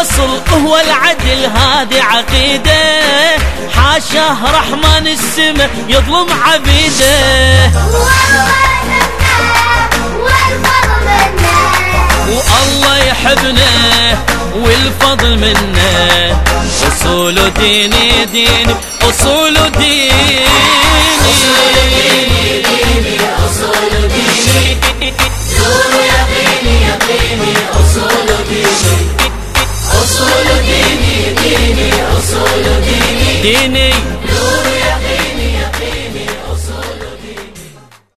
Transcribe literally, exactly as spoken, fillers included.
الأصل هو العدل هذه عقيدة، حاشاه رحمن السماء يظلم عبيده. والله يحبنا والفضل منه، أصول ديني ديني أصول ديني أصول ديني ديني أصول ديني نور يقيني يقيني أصول ديني أصول ديني ديني أصول ديني ديني